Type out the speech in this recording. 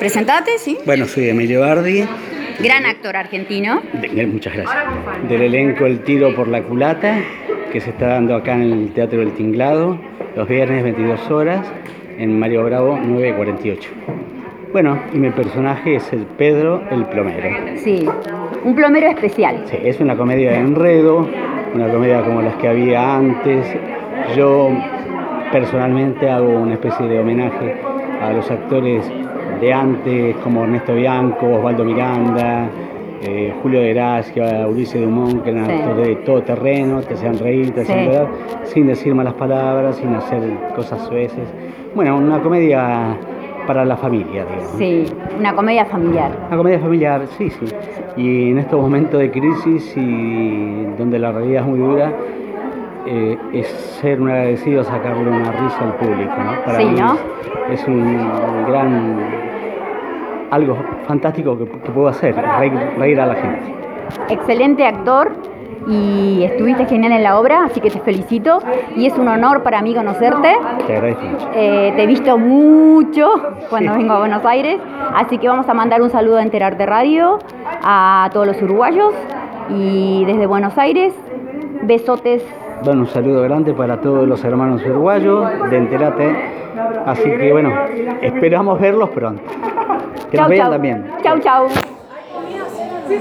Presentate, sí. Bueno, soy Emilio Bardi. Gran actor argentino. Muchas gracias. Del elenco El Tiro por la Culata, que se está dando acá en el Teatro del Tinglado, los viernes 22 horas, en Mario Bravo 948. Bueno, y mi personaje es el Pedro el Plomero. Sí, un plomero especial. Sí, es una comedia de enredo, una comedia como las que había antes. Yo personalmente hago una especie de homenaje a los actores de antes, como Ernesto Bianco, Osvaldo Miranda, Julio de Gracia, Ulises Dumont, que eran actores de todo terreno, te hacían reír, te hacían llorar, sin decir malas palabras, sin hacer cosas sueces. Bueno, una comedia para la familia, digamos. Sí, una comedia familiar. Una comedia familiar, sí, sí. Y en estos momentos de crisis y donde la realidad es muy dura, es ser un agradecido, sacarle una risa al público, ¿no? Para sí, mí ¿no? Es un gran, algo fantástico que puedo hacer, reír a la gente. Excelente actor y estuviste genial en la obra, así que te felicito y es un honor para mí conocerte. Te agradezco mucho. Te he visto mucho cuando vengo a Buenos Aires, así que vamos a mandar un saludo a Enterarte Radio, a todos los uruguayos y desde Buenos Aires, besotes. Bueno, un saludo grande para todos los hermanos uruguayos de Enterate, así que bueno, esperamos verlos pronto. Que nos vean también. Chau, chau.